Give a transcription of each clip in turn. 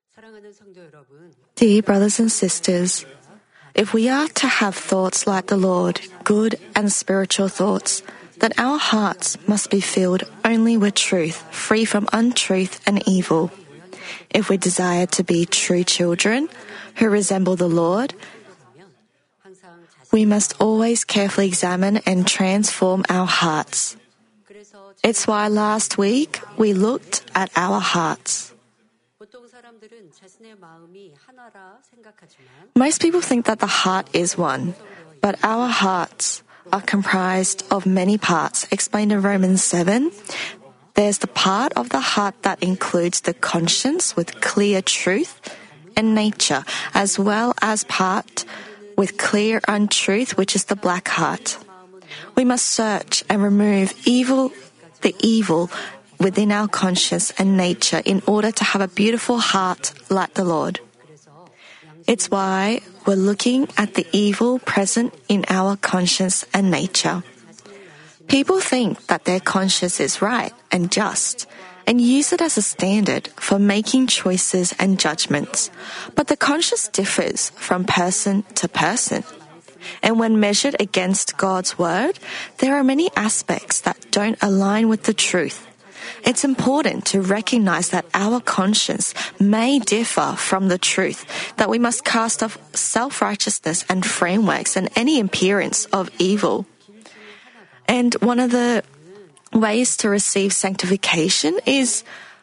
Dear brothers and sisters, if we are to have thoughts like the Lord, good and spiritual thoughts, then our hearts must be filled only with truth, free from untruth and evil. If we desire to be true children who resemble the Lord, we must always carefully examine and transform our hearts. It's why last week we looked at our hearts. Most people think that the heart is one, but our hearts are comprised of many parts. Explained in Romans 7, there's the part of the heart that includes the conscience with clear truth and nature, as well as part with clear untruth, which is the black heart. We must search and remove the evil within our conscience and nature in order to have a beautiful heart like the Lord. It's why we're looking at the evil present in our conscience and nature. People think that their conscience is right and just and use it as a standard for making choices and judgments. But the conscience differs from person to person. And when measured against God's word, there are many aspects that don't align with the truth. It's important to recognize that our conscience may differ from the truth, that we must cast off self-righteousness and frameworks and any appearance of evil. And one of the ways to receive sanctification is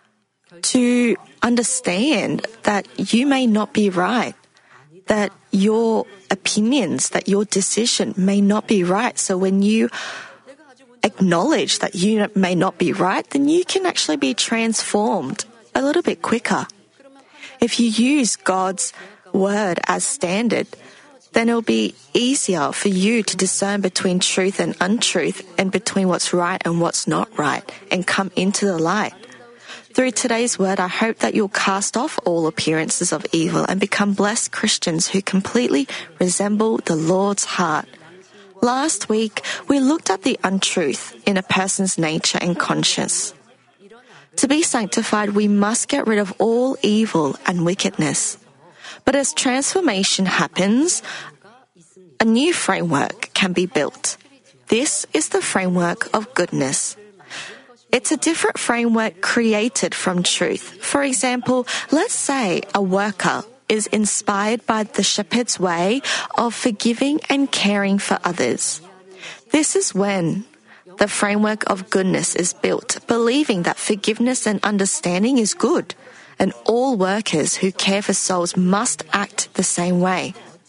to understand that you may not be right, that your opinions, that your decision may not be right. So when you acknowledge that you may not be right, then you can actually be transformed a little bit quicker. If you use God's word as standard, then it'll be easier for you to discern between truth and untruth and between what's right and what's not right and come into the light. Through today's word, I hope that you'll cast off all appearances of evil and become blessed Christians who completely resemble the Lord's heart. Last week, we looked at the untruth in a person's nature and conscience. To be sanctified, we must get rid of all evil and wickedness. But as transformation happens, a new framework can be built. This is the framework of goodness. It's a different framework created from truth. For example, let's say a worker is inspired by the shepherd's way of forgiving and caring for others. This is when the framework of goodness is built, believing that forgiveness and understanding is good, and all workers who care for souls must act the same way.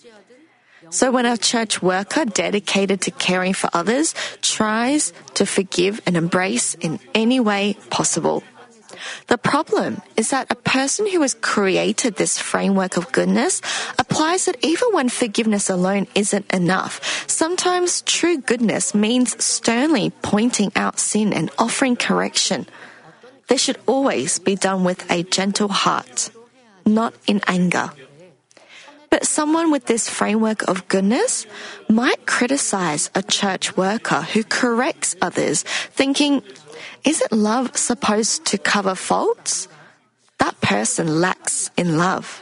So when a church worker dedicated to caring for others tries to forgive and embrace in any way possible, the problem is that a person who has created this framework of goodness applies it even when forgiveness alone isn't enough. Sometimes true goodness means sternly pointing out sin and offering correction. They should always be done with a gentle heart, not in anger. But someone with this framework of goodness might criticize a church worker who corrects others, thinking, isn't love supposed to cover faults? That person lacks in love,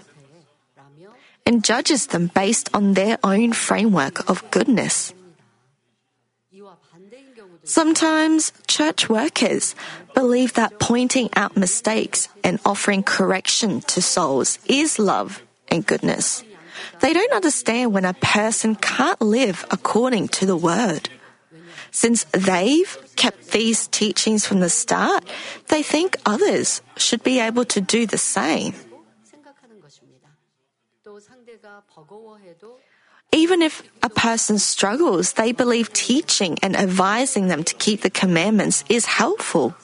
and judges them based on their own framework of goodness. Sometimes church workers believe that pointing out mistakes and offering correction to souls is love and goodness. They don't understand when a person can't live according to the word. Since they've kept these teachings from the start, they think others should be able to do the same. Even if a person struggles, they believe teaching and advising them to keep the commandments is helpful.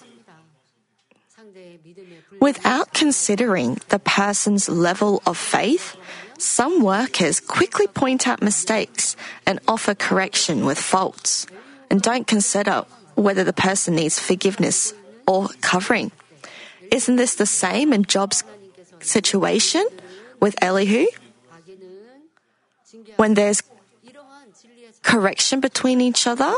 Without considering the person's level of faith, some workers quickly point out mistakes and offer correction with faults, and don't consider whether the person needs forgiveness or covering. Isn't this the same in Job's situation with Elihu? When there's correction between each other,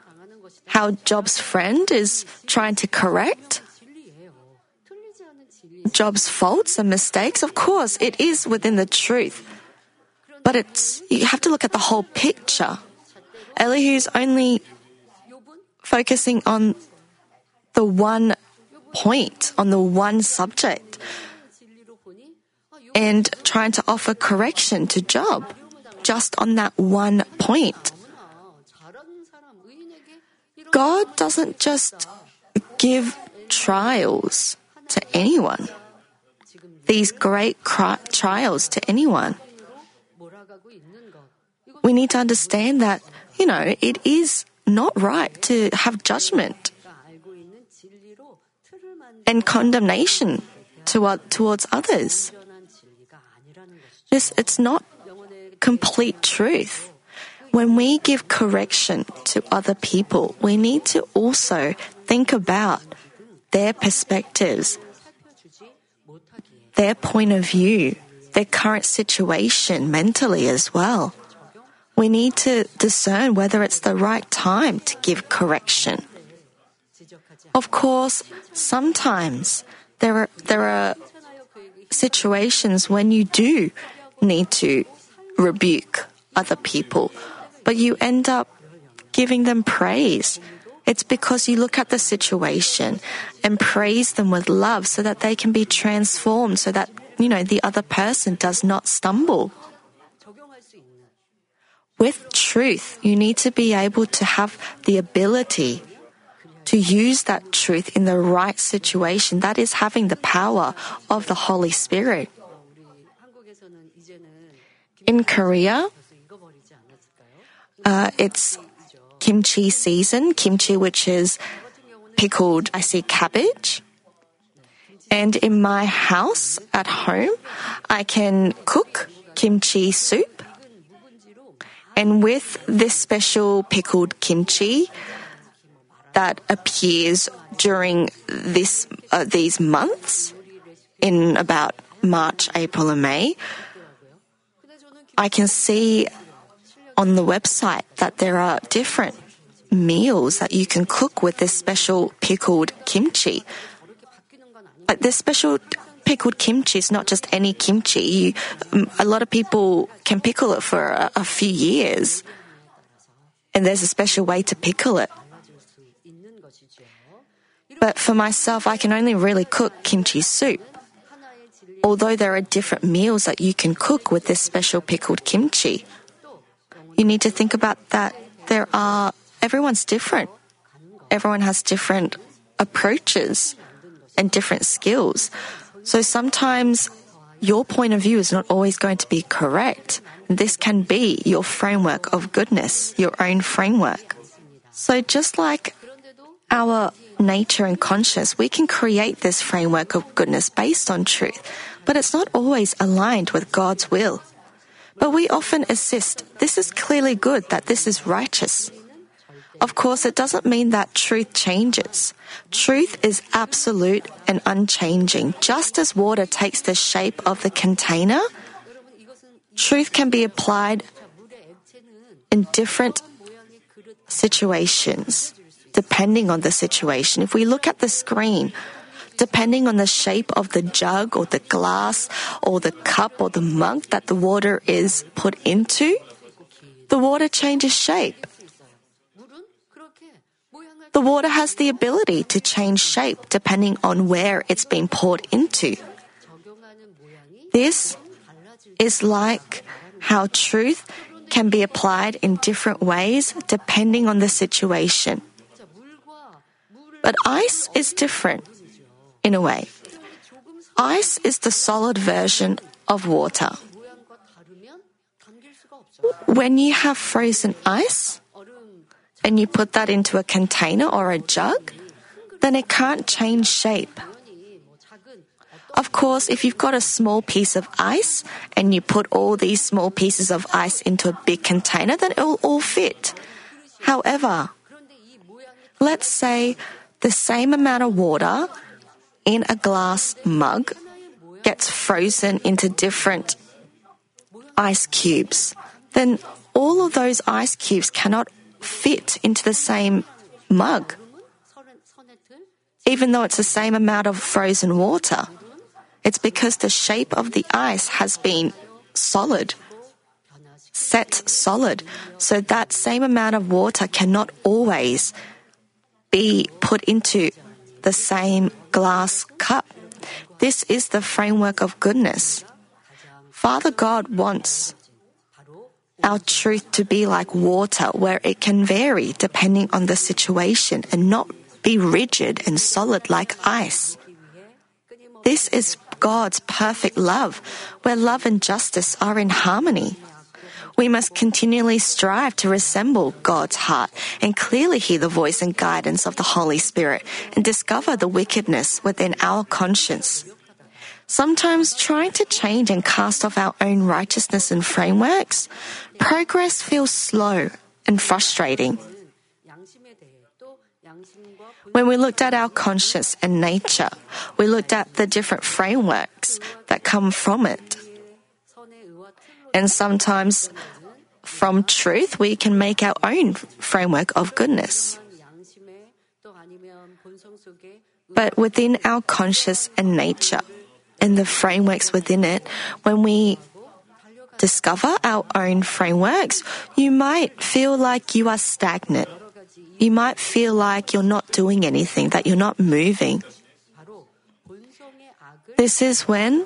how Job's friend is trying to correct? Job's faults and mistakes? Of course, it is within the truth. But you have to look at the whole picture. Elihu's only focusing on the one point, on the one subject, and trying to offer correction to Job just on that one point. God doesn't just give trials to anyone, these great trials to anyone. We need to understand that, it is not right to have judgment and condemnation towards others. It's not complete truth. When we give correction to other people, we need to also think about their perspectives, their point of view, their current situation mentally as well. We need to discern whether it's the right time to give correction. Of course, sometimes there are situations when you do need to rebuke other people, but you end up giving them praise. It's because you look at the situation and praise them with love so that they can be transformed, so that, the other person does not stumble. With truth, you need to be able to have the ability to use that truth in the right situation. That is having the power of the Holy Spirit. In Korea, it's kimchi season, kimchi which is pickled cabbage. And in my house at home, I can cook kimchi soup. And with this special pickled kimchi that appears during these months, in about March, April, and May, I can see on the website that there are different meals that you can cook with this special pickled kimchi. But this special pickled kimchi is not just any kimchi. A lot of people can pickle it for a few years. And there's a special way to pickle it. But for myself, I can only really cook kimchi soup. Although there are different meals that you can cook with this special pickled kimchi, you need to think about that everyone's different. Everyone has different approaches and different skills. So sometimes your point of view is not always going to be correct. This can be your framework of goodness, your own framework. So just like our nature and conscience, we can create this framework of goodness based on truth, but it's not always aligned with God's will. But we often insist, this is clearly good, that this is righteous. Of course, it doesn't mean that truth changes. Truth is absolute and unchanging. Just as water takes the shape of the container, truth can be applied in different situations, depending on the situation. If we look at the screen, depending on the shape of the jug or the glass or the cup or the mug that the water is put into, the water changes shape. The water has the ability to change shape depending on where it's been poured into. This is like how truth can be applied in different ways depending on the situation. But ice is different in a way. Ice is the solid version of water. When you have frozen ice, and you put that into a container or a jug, then it can't change shape. Of course, if you've got a small piece of ice and you put all these small pieces of ice into a big container, then it will all fit. However, let's say the same amount of water in a glass mug gets frozen into different ice cubes. Then all of those ice cubes cannot fit into the same mug, even though it's the same amount of frozen water. It's because the shape of the ice has been solid, set solid. So that same amount of water cannot always be put into the same glass cup. This is the framework of goodness. Father God wants our truth to be like water, where it can vary depending on the situation and not be rigid and solid like ice. This is God's perfect love, where love and justice are in harmony. We must continually strive to resemble God's heart and clearly hear the voice and guidance of the Holy Spirit and discover the wickedness within our conscience. Sometimes trying to change and cast off our own righteousness and frameworks, progress feels slow and frustrating. When we looked at our conscience and nature, we looked at the different frameworks that come from it. And sometimes from truth, we can make our own framework of goodness. But within our conscience and nature, and the frameworks within it, when we discover our own frameworks, you might feel like you are stagnant. You might feel like you're not doing anything, that you're not moving. This is when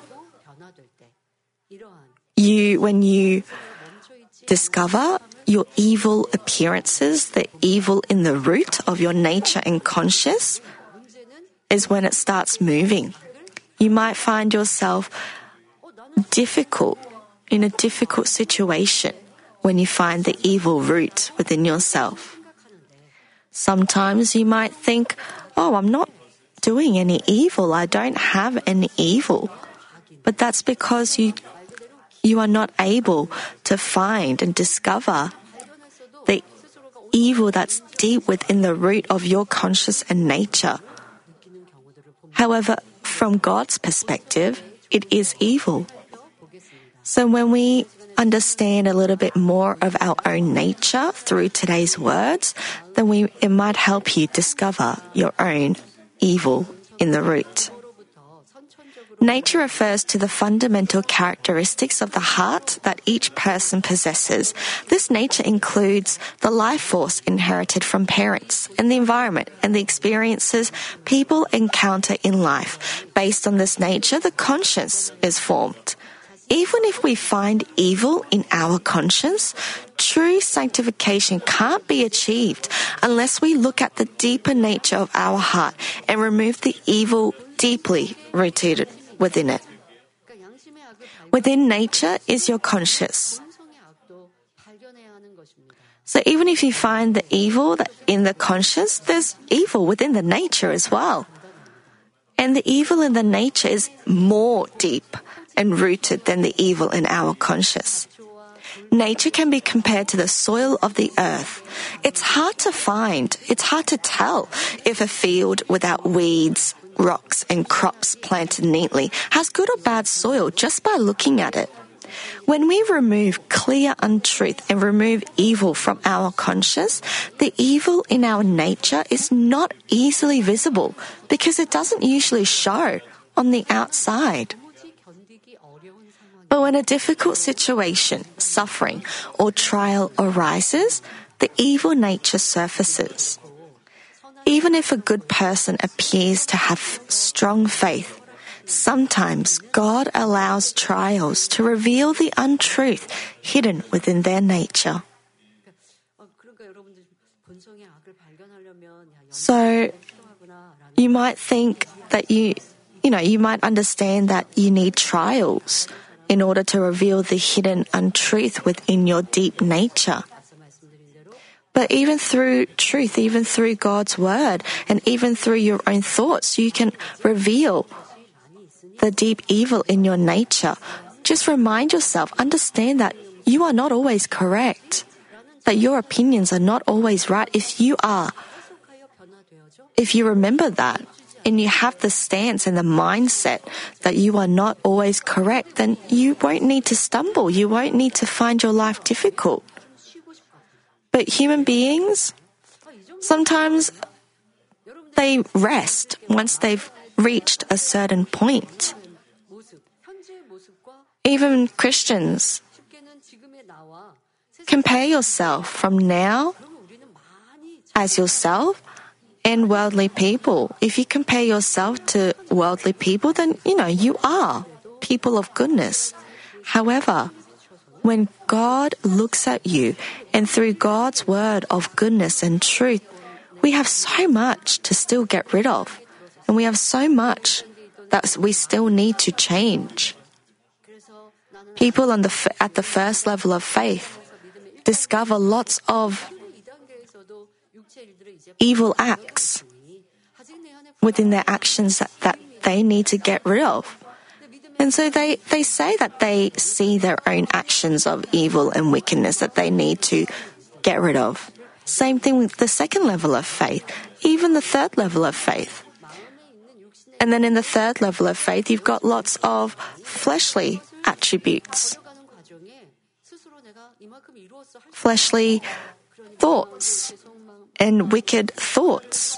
you discover your evil appearances, the evil in the root of your nature and conscience, is when it starts moving. You might find yourself in a difficult situation when you find the evil root within yourself. Sometimes you might think, I'm not doing any evil. I don't have any evil. But that's because you are not able to find and discover the evil that's deep within the root of your conscience and nature. However, from God's perspective, it is evil. So when we understand a little bit more of our own nature through today's words, then it might help you discover your own evil in the root. Nature refers to the fundamental characteristics of the heart that each person possesses. This nature includes the life force inherited from parents and the environment and the experiences people encounter in life. Based on this nature, the conscience is formed. Even if we find evil in our conscience, true sanctification can't be achieved unless we look at the deeper nature of our heart and remove the evil deeply rooted within it. Within nature is your conscience. So even if you find the evil in the conscience, there's evil within the nature as well. And the evil in the nature is more deep and rooted than the evil in our conscience. Nature can be compared to the soil of the earth. It's hard to tell if a field without weeds, rocks, and crops planted neatly has good or bad soil just by looking at it. When we remove clear untruth and remove evil from our conscience, the evil in our nature is not easily visible because it doesn't usually show on the outside. But when a difficult situation, suffering, or trial arises, the evil nature surfaces. Even if a good person appears to have strong faith, sometimes God allows trials to reveal the untruth hidden within their nature. So, you might think that you might understand that you need trials in order to reveal the hidden untruth within your deep nature. But even through truth, even through God's word, and even through your own thoughts, you can reveal the deep evil in your nature. Just remind yourself, understand that you are not always correct, that your opinions are not always right. If you remember that, and you have the stance and the mindset that you are not always correct, then you won't need to stumble. You won't need to find your life difficult. But human beings, sometimes they rest once they've reached a certain point. Even Christians, compare yourself from now as yourself and worldly people. If you compare yourself to worldly people, then you are people of goodness. However, when God looks at you and through God's word of goodness and truth, we have so much to still get rid of. And we have so much that we still need to change. People at the first level of faith discover lots of evil acts within their actions that they need to get rid of. And so they say that they see their own actions of evil and wickedness that they need to get rid of. Same thing with the second level of faith, even the third level of faith. And then in the third level of faith, you've got lots of fleshly attributes, fleshly thoughts, and wicked thoughts.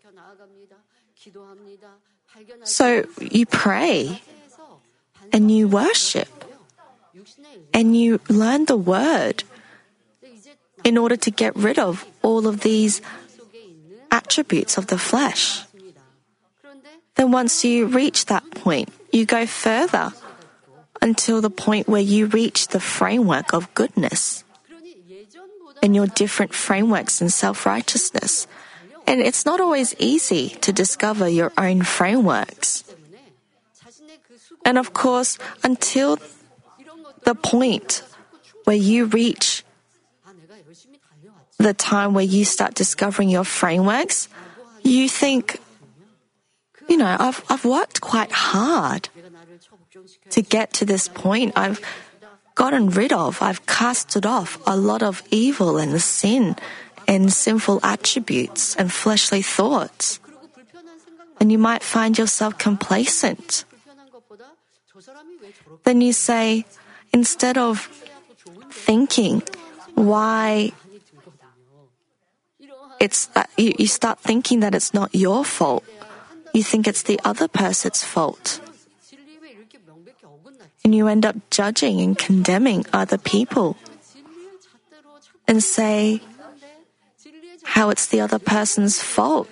So you pray, and you worship, and you learn the word in order to get rid of all of these attributes of the flesh. Then once you reach that point, you go further until the point where you reach the framework of goodness and your different frameworks in self-righteousness. And it's not always easy to discover your own frameworks. And of course, until the point where you reach the time where you start discovering your frameworks, you think, I've worked quite hard to get to this point. I've casted off a lot of evil and sin and sinful attributes and fleshly thoughts. And you might find yourself complacent. Then you say, instead of thinking why you start thinking that it's not your fault. You think it's the other person's fault. And you end up judging and condemning other people and say how it's the other person's fault.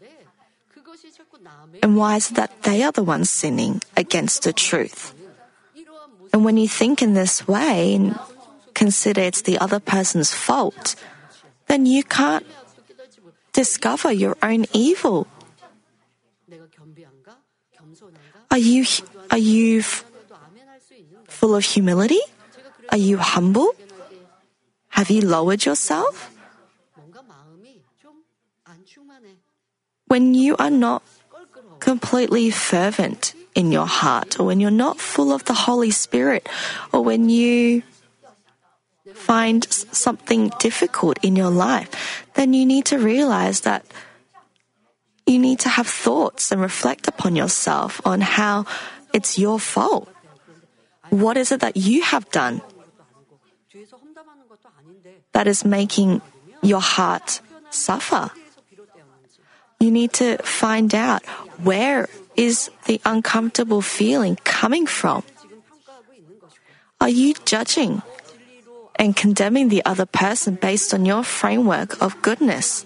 And why is it that they are the ones sinning against the truth? And when you think in this way and consider it's the other person's fault, then you can't discover your own evil. Are you full of humility? Are you humble? Have you lowered yourself? When you are not completely fervent in your heart, or when you're not full of the Holy Spirit, or when you find something difficult in your life, then you need to realize that you need to have thoughts and reflect upon yourself on how it's your fault. What is it that you have done that is making your heart suffer? You need to find out where is the uncomfortable feeling coming from. Are you judging and condemning the other person based on your framework of goodness?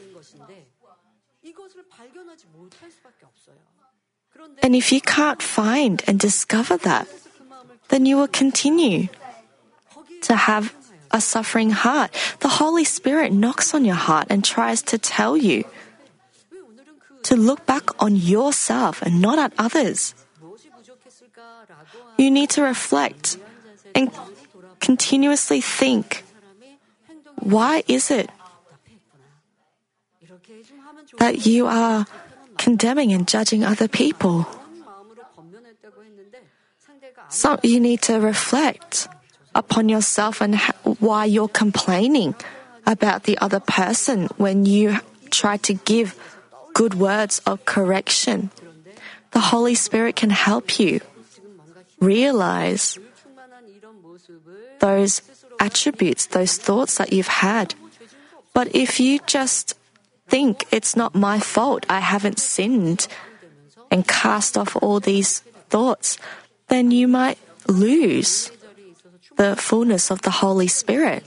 And if you can't find and discover that, then you will continue to have a suffering heart. The Holy Spirit knocks on your heart and tries to tell you to look back on yourself and not at others. You need to reflect and continuously think, why is it that you are condemning and judging other people? So you need to reflect upon yourself and why you're complaining about the other person when you try to give good words of correction. The Holy Spirit can help you realize those attributes, those thoughts that you've had. But if you just think it's not my fault, I haven't sinned, and cast off all these thoughts, then you might lose the fullness of the Holy Spirit.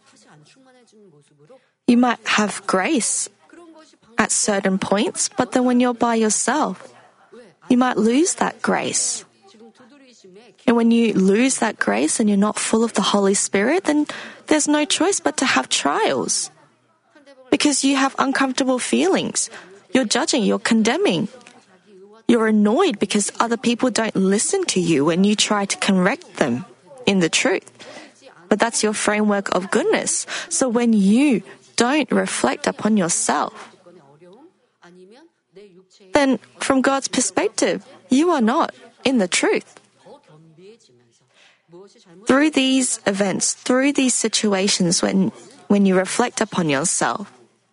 You might have grace at certain points, but then when you're by yourself, you might lose that grace. And when you lose that grace and you're not full of the Holy Spirit, then there's no choice but to have trials. Because you have uncomfortable feelings. You're judging, you're condemning. You're annoyed because other people don't listen to you when you try to correct them in the truth. But that's your framework of goodness. So when you don't reflect upon yourself, then from God's perspective, you are not in the truth. Through these events, through these situations, when you reflect upon yourself,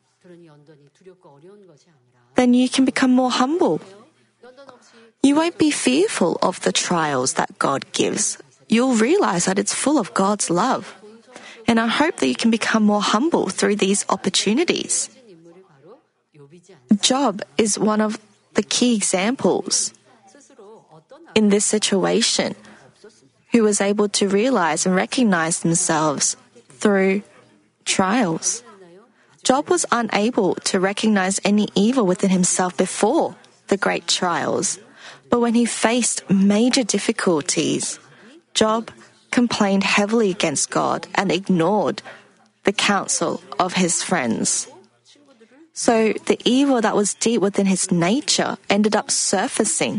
then you can become more humble. You won't be fearful of the trials that God gives. You'll realize that it's full of God's love. And I hope that you can become more humble through these opportunities. Job is one of the key examples in this situation, who was able to realize and recognize themselves through trials. Job was unable to recognize any evil within himself before the great trials. But when he faced major difficulties, Job complained heavily against God and ignored the counsel of his friends. So the evil that was deep within his nature ended up surfacing.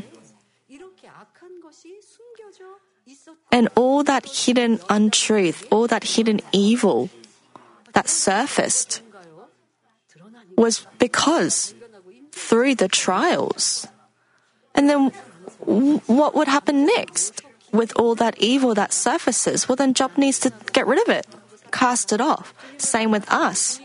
And all that hidden untruth, all that hidden evil that surfaced was because through the trials. And then what would happen next with all that evil that surfaces? Well, then Job needs to get rid of it, cast it off. Same with us.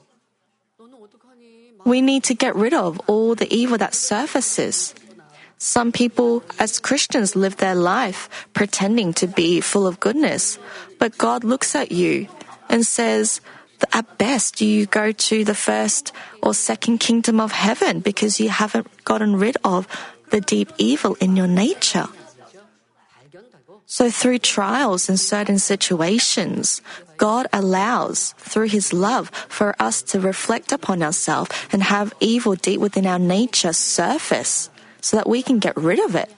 We need to get rid of all the evil that surfaces. Some people, as Christians, live their life pretending to be full of goodness. But God looks at you and says, at best, you go to the first or second kingdom of heaven because you haven't gotten rid of the deep evil in your nature. So through trials and certain situations, God allows, through His love, for us to reflect upon ourselves and have evil deep within our nature surface so that we can get rid of it.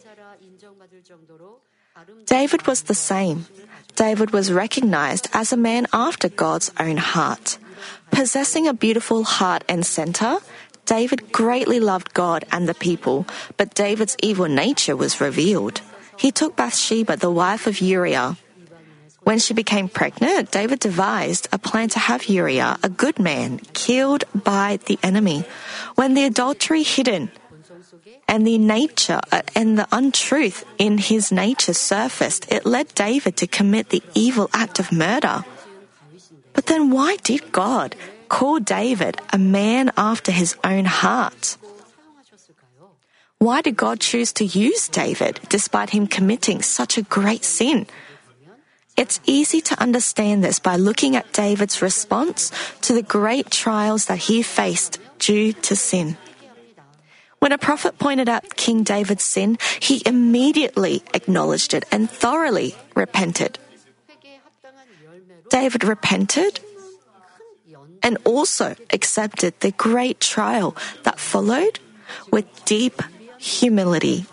David was the same. David was recognized as a man after God's own heart. Possessing a beautiful heart and center, David greatly loved God and the people, but David's evil nature was revealed. He took Bathsheba, the wife of Uriah. When she became pregnant, David devised a plan to have Uriah, a good man, killed by the enemy. When the adultery hidden and the nature and the untruth in his nature surfaced, it led David to commit the evil act of murder. But then why did God call David a man after his own heart? Why did God choose to use David despite him committing such a great sin? It's easy to understand this by looking at David's response to the great trials that he faced due to sin. When a prophet pointed out King David's sin, he immediately acknowledged it and thoroughly repented. David repented and also accepted the great trial that followed with deep humility.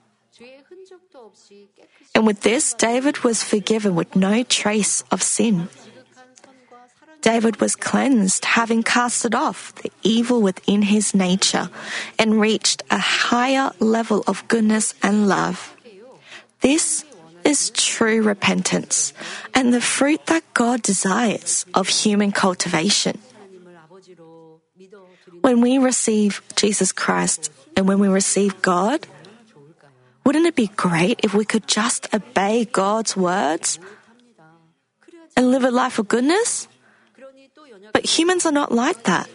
And with this, David was forgiven with no trace of sin. David was cleansed, having casted off the evil within his nature and reached a higher level of goodness and love. This is true repentance and the fruit that God desires of human cultivation. When we receive Jesus Christ and when we receive God, wouldn't it be great if we could just obey God's words and live a life of goodness? But humans are not like that.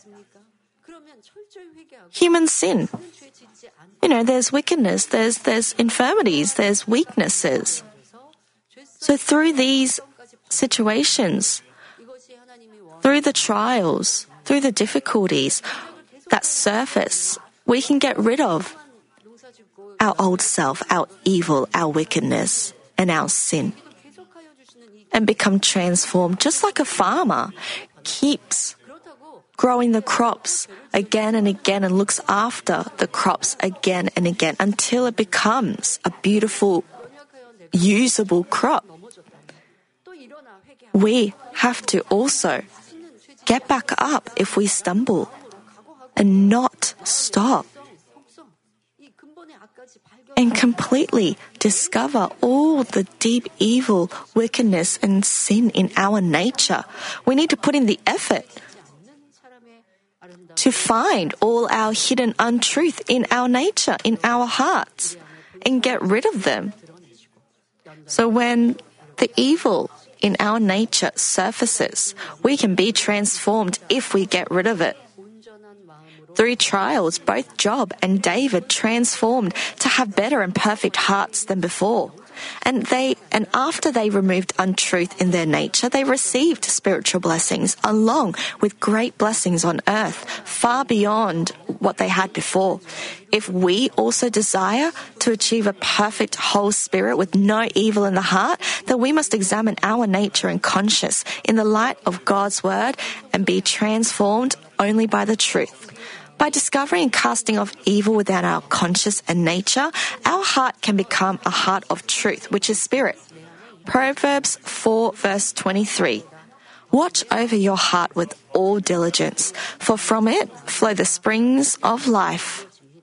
Humans sin. There's wickedness, there's infirmities, there's weaknesses. So through these situations, through the trials, through the difficulties that surface, we can get rid of our old self, our evil, our wickedness, and our sin, and become transformed just like a farmer keeps growing the crops again and again and looks after the crops again and again until it becomes a beautiful, usable crop. We have to also get back up if we stumble and not stop and completely discover all the deep evil, wickedness, and sin in our nature. We need to put in the effort to find all our hidden untruth in our nature, in our hearts, and get rid of them. So when the evil in our nature surfaces, we can be transformed if we get rid of it. Through trials, both Job and David transformed to have better and perfect hearts than before. And after they removed untruth in their nature, they received spiritual blessings along with great blessings on earth, far beyond what they had before. If we also desire to achieve a perfect whole spirit with no evil in the heart, then we must examine our nature and conscience in the light of God's word and be transformed only by the truth. By discovering and casting off evil within our conscience and nature, our heart can become a heart of truth, which is spirit. Proverbs 4 verse 23. Watch over your heart with all diligence, for from it flow the springs of life.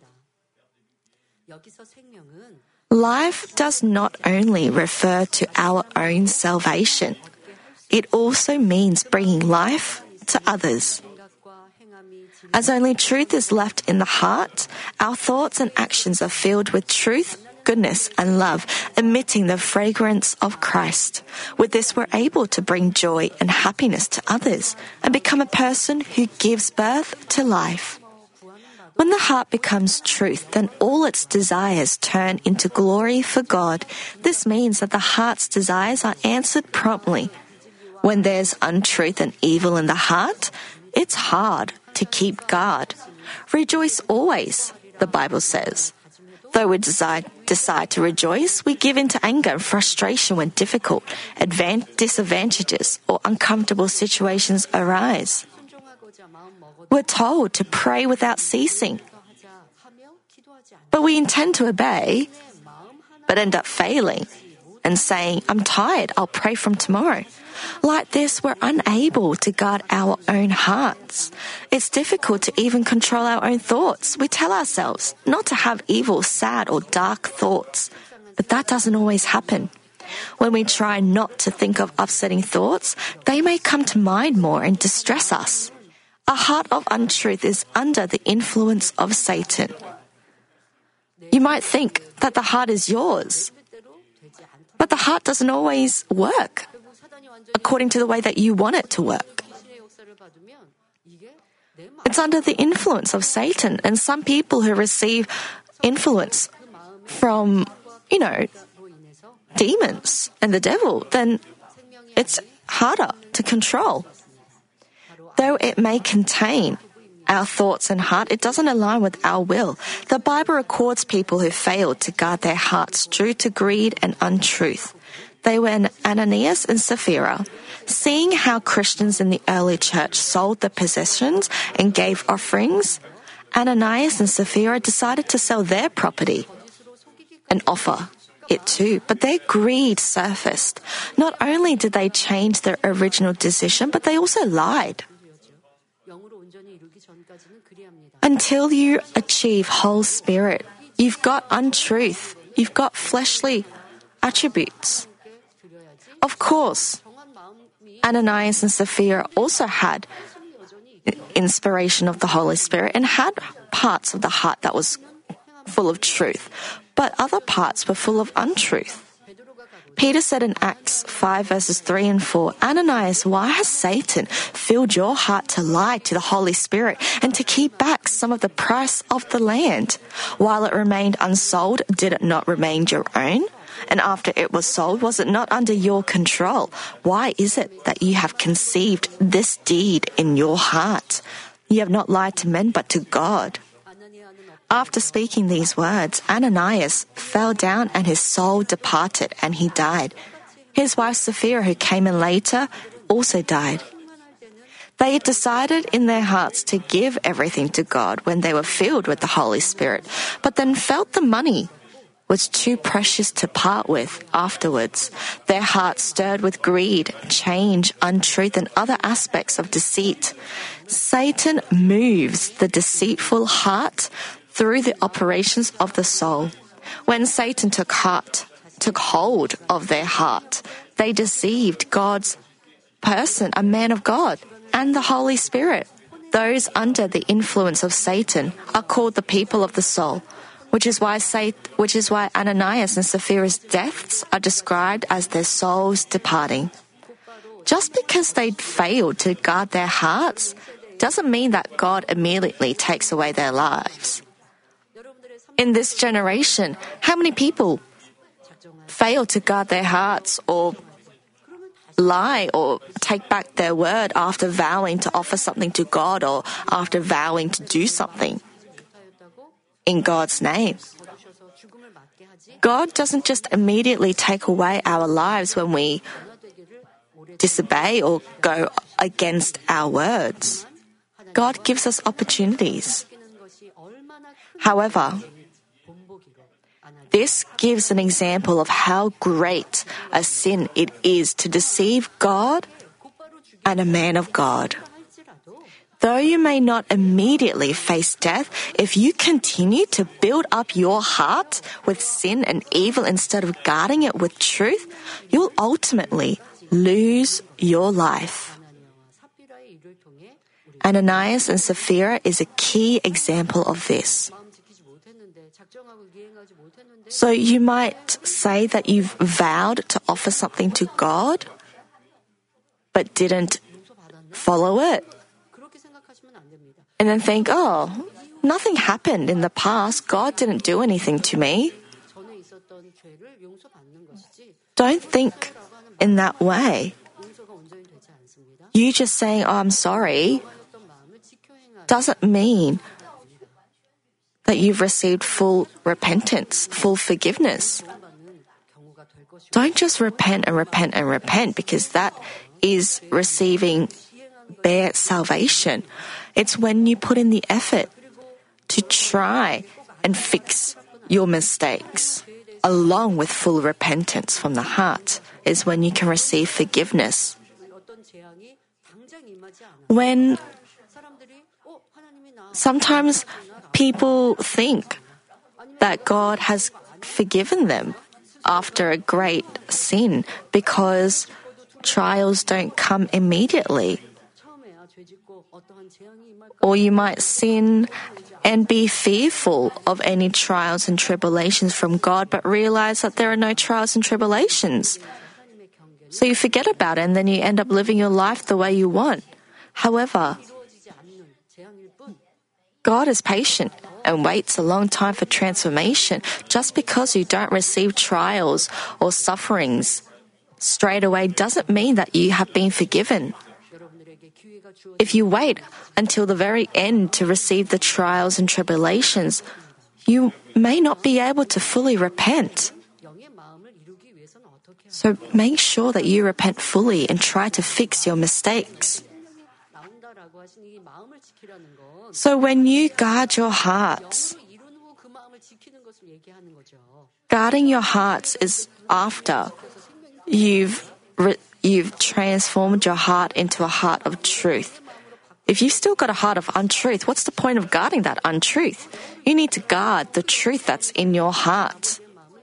Life does not only refer to our own salvation. It also means bringing life to others. As only truth is left in the heart, our thoughts and actions are filled with truth, goodness, and love, emitting the fragrance of Christ. With this, we're able to bring joy and happiness to others and become a person who gives birth to life. When the heart becomes truth, then all its desires turn into glory for God. This means that the heart's desires are answered promptly. When there's untruth and evil in the heart, it's hard to keep guard. Rejoice always, the Bible says. Though we decide to rejoice, we give in to anger and frustration when difficult, disadvantages, or uncomfortable situations arise. We're told to pray without ceasing. But we intend to obey, but end up failing and saying, I'm tired, I'll pray from tomorrow. Like this, we're unable to guard our own hearts. It's difficult to even control our own thoughts. We tell ourselves not to have evil, sad, or dark thoughts, but that doesn't always happen. When we try not to think of upsetting thoughts, they may come to mind more and distress us. A heart of untruth is under the influence of Satan. You might think that the heart is yours, but the heart doesn't always work according to the way that you want it to work. It's under the influence of Satan, and some people who receive influence from, demons and the devil, then it's harder to control. Though it may contain our thoughts and heart, it doesn't align with our will. The Bible records people who failed to guard their hearts due to greed and untruth. They were Ananias and Sapphira. Seeing how Christians in the early church sold their possessions and gave offerings, Ananias and Sapphira decided to sell their property and offer it too. But their greed surfaced. Not only did they change their original decision, but they also lied. Until you achieve whole spirit, you've got untruth, you've got fleshly attributes. Of course, Ananias and Sapphira also had inspiration of the Holy Spirit and had parts of the heart that was full of truth, but other parts were full of untruth. Peter said in Acts 5 verses 3 and 4, Ananias, why has Satan filled your heart to lie to the Holy Spirit and to keep back some of the price of the land? While it remained unsold, did it not remain your own? And after it was sold, was it not under your control? Why is it that you have conceived this deed in your heart? You have not lied to men, but to God. After speaking these words, Ananias fell down and his soul departed and he died. His wife Sapphira, who came in later, also died. They decided in their hearts to give everything to God when they were filled with the Holy Spirit, but then felt the money was too precious to part with afterwards. Their hearts stirred with greed, change, untruth, and other aspects of deceit. Satan moves the deceitful heart through the operations of the soul. When Satan took hold of their heart, they deceived God's person, a man of God, and the Holy Spirit. Those under the influence of Satan are called the people of the soul, which is why Ananias and Sapphira's deaths are described as their souls departing. Just because they failed to guard their hearts doesn't mean that God immediately takes away their lives. In this generation, how many people fail to guard their hearts or lie or take back their word after vowing to offer something to God or after vowing to do something in God's name? God doesn't just immediately take away our lives when we disobey or go against our words. God gives us opportunities. However, this gives an example of how great a sin it is to deceive God and a man of God. Though you may not immediately face death, if you continue to build up your heart with sin and evil instead of guarding it with truth, you'll ultimately lose your life. Ananias and Sapphira is a key example of this. So you might say that you've vowed to offer something to God, but didn't follow it. And then think, oh, nothing happened in the past. God didn't do anything to me. Don't think in that way. You just saying, oh, I'm sorry, doesn't mean that you've received full repentance, full forgiveness. Don't just repent and repent and repent, because that is receiving bare salvation. It's when you put in the effort to try and fix your mistakes, along with full repentance from the heart, is when you can receive forgiveness. When sometimes people think that God has forgiven them after a great sin because trials don't come immediately. Or you might sin and be fearful of any trials and tribulations from God, but realize that there are no trials and tribulations. So you forget about it, and then you end up living your life the way you want. However, God is patient and waits a long time for transformation. Just because you don't receive trials or sufferings straight away doesn't mean that you have been forgiven. If you wait until the very end to receive the trials and tribulations, you may not be able to fully repent. So make sure that you repent fully and try to fix your mistakes. So when you guard your hearts, guarding your hearts is after you've transformed your heart into a heart of truth. If you've still got a heart of untruth, what's the point of guarding that untruth? You need to guard the truth that's in your heart.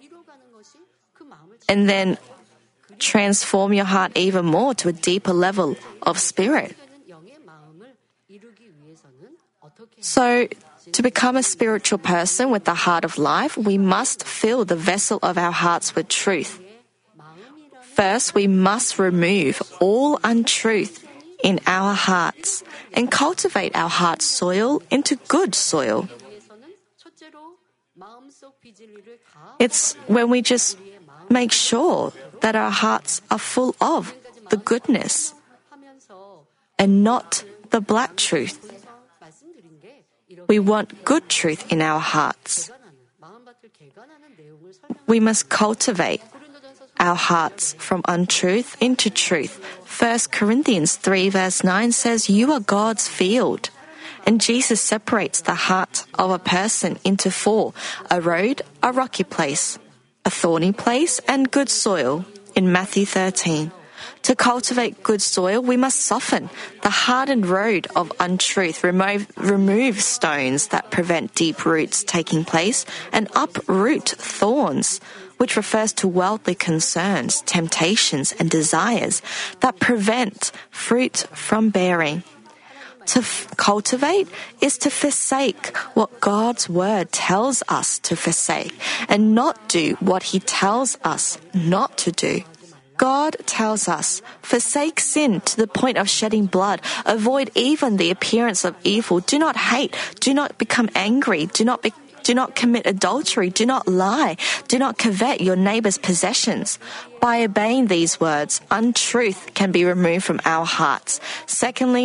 And then transform your heart even more to a deeper level of spirit. So, to become a spiritual person with the heart of life, we must fill the vessel of our hearts with truth. First, we must remove all untruth in our hearts and cultivate our heart soil into good soil. It's when we just make sure that our hearts are full of the goodness and not the black truth. We want good truth in our hearts. We must cultivate our hearts from untruth into truth. 1 Corinthians 3 verse 9 says, "You are God's field." And Jesus separates the heart of a person into four: a road, a rocky place, a thorny place, and good soil in Matthew 13. To cultivate good soil, we must soften the hardened road of untruth, remove stones that prevent deep roots taking place, and uproot thorns, which refers to worldly concerns, temptations, and desires that prevent fruit from bearing. To cultivate is to forsake what God's word tells us to forsake and not do what He tells us not to do. God tells us, forsake sin to the point of shedding blood. Avoid even the appearance of evil. Do not hate. Do not become angry. Do not commit adultery. Do not lie. Do not covet your neighbor's possessions. By obeying these words, untruth can be removed from our hearts. Secondly,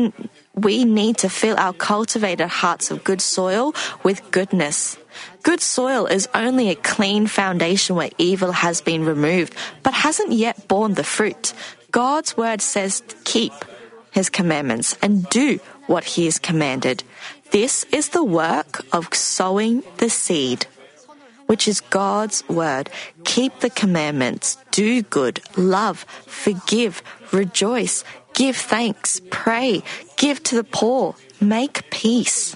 we need to fill our cultivated hearts of good soil with goodness. Good soil is only a clean foundation where evil has been removed, but hasn't yet borne the fruit. God's word says keep His commandments and do what He has commanded. This is the work of sowing the seed, which is God's word. Keep the commandments, do good, love, forgive, rejoice, give thanks, pray, give to the poor, make peace.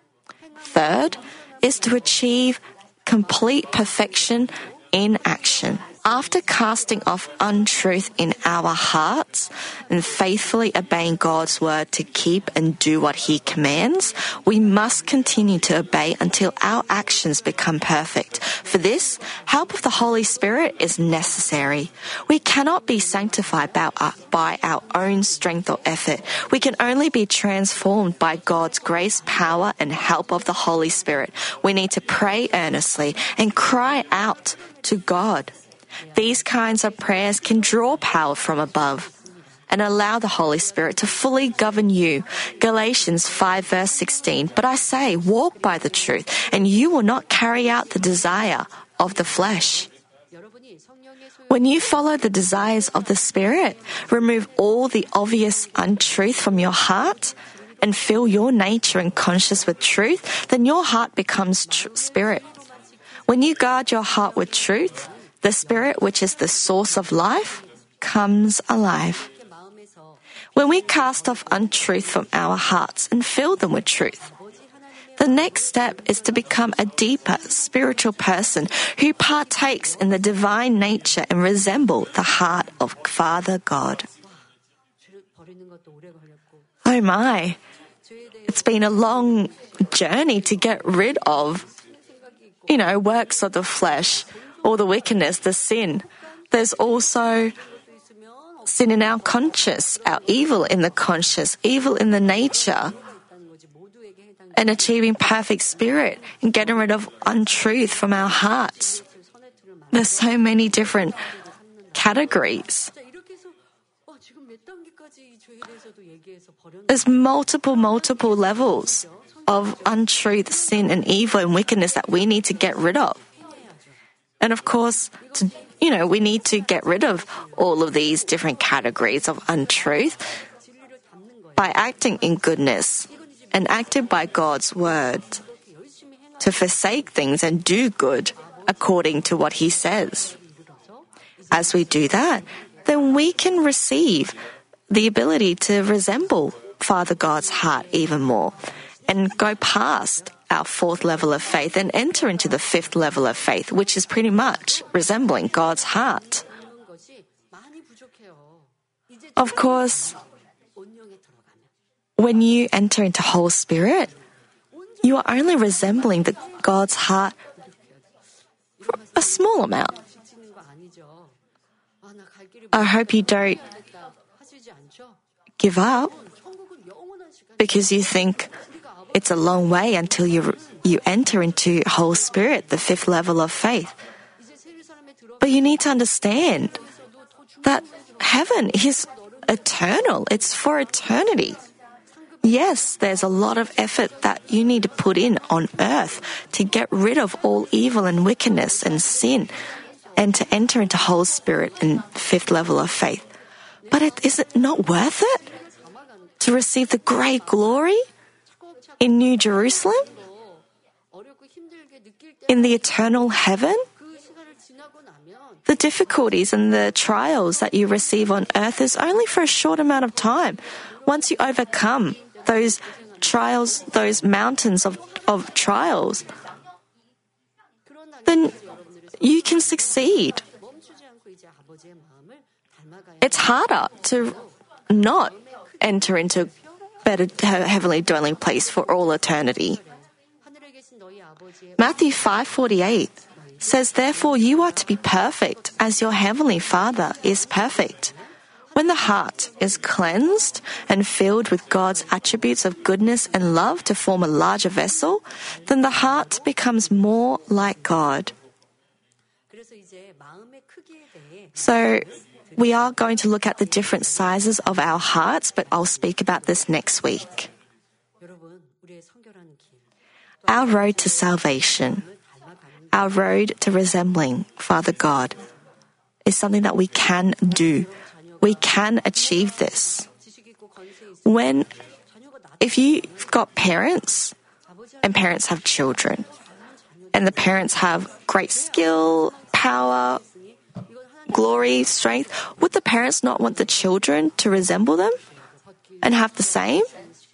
Third is to achieve complete perfection in action. After casting off untruth in our hearts and faithfully obeying God's word to keep and do what He commands, we must continue to obey until our actions become perfect. For this, help of the Holy Spirit is necessary. We cannot be sanctified by our own strength or effort. We can only be transformed by God's grace, power, and help of the Holy Spirit. We need to pray earnestly and cry out to God. These kinds of prayers can draw power from above and allow the Holy Spirit to fully govern you. Galatians 5 verse 16, "But I say, walk by the truth, and you will not carry out the desire of the flesh." When you follow the desires of the Spirit, remove all the obvious untruth from your heart, and fill your nature and conscience with truth, then your heart becomes spirit. When you guard your heart with truth, the Spirit, which is the source of life, comes alive. When we cast off untruth from our hearts and fill them with truth, the next step is to become a deeper spiritual person who partakes in the divine nature and resemble the heart of Father God. Oh my, it's been a long journey to get rid of, works of the flesh, all the wickedness, the sin. There's also sin in our conscience, our evil in the conscience, evil in the nature, and achieving perfect spirit and getting rid of untruth from our hearts. There's so many different categories. There's multiple levels of untruth, sin, and evil and wickedness that we need to get rid of. And of course, we need to get rid of all of these different categories of untruth by acting in goodness and acted by God's word to forsake things and do good according to what He says. As we do that, then we can receive the ability to resemble Father God's heart even more and go past our fourth level of faith and enter into the fifth level of faith, which is pretty much resembling God's heart. Of course, when you enter into Holy Spirit, you are only resembling God's heart for a small amount. I hope you don't give up because you think it's a long way until you enter into Holy Spirit, the fifth level of faith. But you need to understand that heaven is eternal. It's for eternity. Yes, there's a lot of effort that you need to put in on earth to get rid of all evil and wickedness and sin and to enter into Holy Spirit and fifth level of faith. But is it not worth it to receive the great glory in New Jerusalem? In the eternal heaven? The difficulties and the trials that you receive on earth is only for a short amount of time. Once you overcome those trials, those mountains of trials, then you can succeed. It's harder to not enter into better heavenly dwelling place for all eternity. Matthew 5:48 says, "Therefore you are to be perfect as your heavenly Father is perfect." When the heart is cleansed and filled with God's attributes of goodness and love to form a larger vessel, then the heart becomes more like God. So, we are going to look at the different sizes of our hearts, but I'll speak about this next week. Our road to salvation, our road to resembling Father God, is something that we can do. We can achieve this. If you've got parents, and parents have children, and the parents have great skill, power, glory, strength, would the parents not want the children to resemble them and have the same?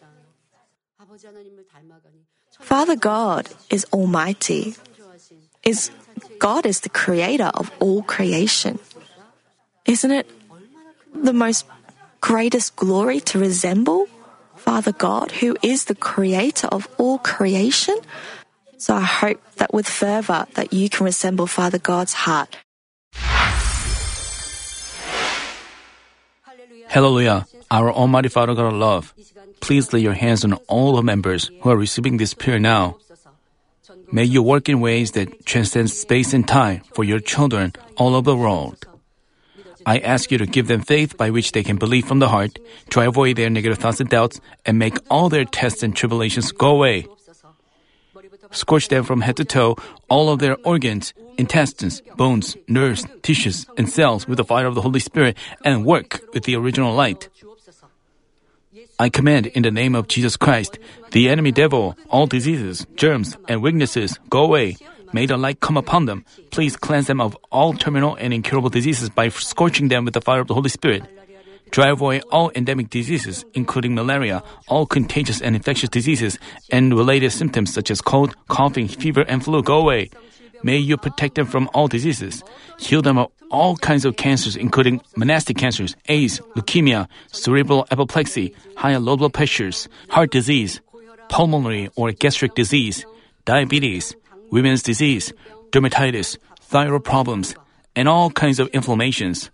Father God is almighty. God is the creator of all creation. Isn't it the most greatest glory to resemble Father God, who is the creator of all creation? So I hope that with fervor that you can resemble Father God's heart. Hallelujah, our Almighty Father God of love, please lay your hands on all the members who are receiving this prayer now. May you work in ways that transcend space and time for your children all over the world. I ask you to give them faith by which they can believe from the heart, drive away their negative thoughts and doubts, and make all their tests and tribulations go away. Scorch them from head to toe, all of their organs, intestines, bones, nerves, tissues, and cells with the fire of the Holy Spirit, and work with the original light. I command in the name of Jesus Christ, the enemy devil, all diseases, germs, and weaknesses, go away. May the light come upon them. Please cleanse them of all terminal and incurable diseases by scorching them with the fire of the Holy Spirit. Drive away all endemic diseases, including malaria, all contagious and infectious diseases, and related symptoms such as cold, coughing, fever, and flu, go away. May you protect them from all diseases. Heal them of all kinds of cancers, including monastic cancers, AIDS, leukemia, cerebral apoplexy, high and low blood pressures, heart disease, pulmonary or gastric disease, diabetes, women's disease, dermatitis, thyroid problems, and all kinds of inflammations.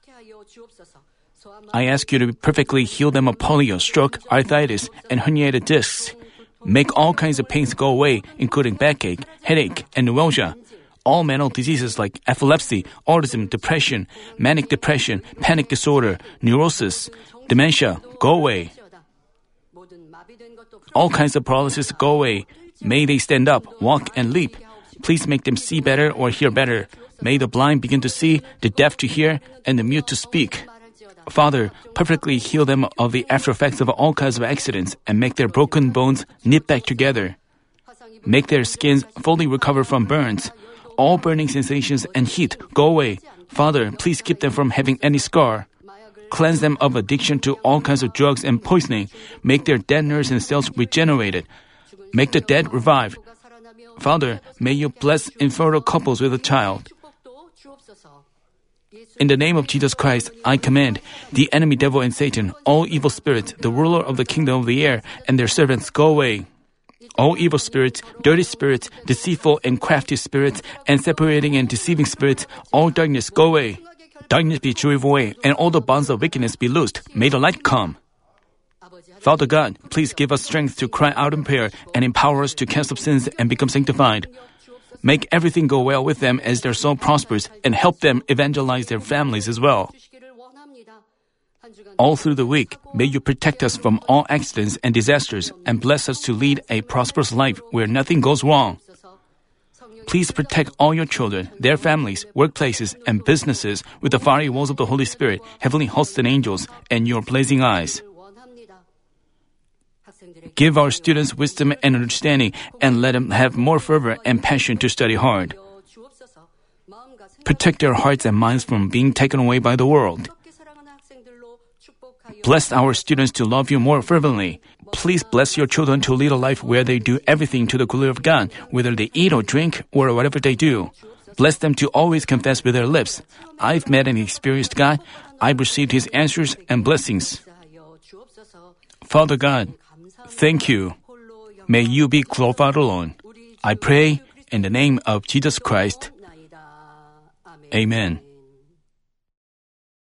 I ask you to perfectly heal them of polio, stroke, arthritis, and herniated discs. Make all kinds of pains go away, including backache, headache, and neuralgia. All mental diseases like epilepsy, autism, depression, manic depression, panic disorder, neurosis, dementia, go away. All kinds of paralysis go away. May they stand up, walk, and leap. Please make them see better or hear better. May the blind begin to see, the deaf to hear, and the mute to speak. Father, perfectly heal them of the after effects of all kinds of accidents and make their broken bones knit back together. Make their skins fully recover from burns. All burning sensations and heat go away. Father, please keep them from having any scar. Cleanse them of addiction to all kinds of drugs and poisoning. Make their dead nerves and cells regenerated. Make the dead revive. Father, may you bless infertile couples with a child. In the name of Jesus Christ, I command the enemy devil and Satan, all evil spirits, the ruler of the kingdom of the air, and their servants, go away. All evil spirits, dirty spirits, deceitful and crafty spirits, and separating and deceiving spirits, all darkness go away. Darkness be driven away, and all the bonds of wickedness be loosed. May the light come. Father God, please give us strength to cry out in prayer and empower us to cast off sins and become sanctified. Make everything go well with them as their soul prospers and help them evangelize their families as well. All through the week, may you protect us from all accidents and disasters and bless us to lead a prosperous life where nothing goes wrong. Please protect all your children, their families, workplaces, and businesses with the fiery walls of the Holy Spirit, heavenly hosts and angels, and your blazing eyes. Give our students wisdom and understanding, and let them have more fervor and passion to study hard. Protect their hearts and minds from being taken away by the world. Bless our students to love you more fervently. Please bless your children to lead a life where they do everything to the glory of God, whether they eat or drink or whatever they do. Bless them to always confess with their lips, "I've met and experienced God. I've received His answers and blessings." Father God, thank you. May you be glorified alone. I pray in the name of Jesus Christ. Amen.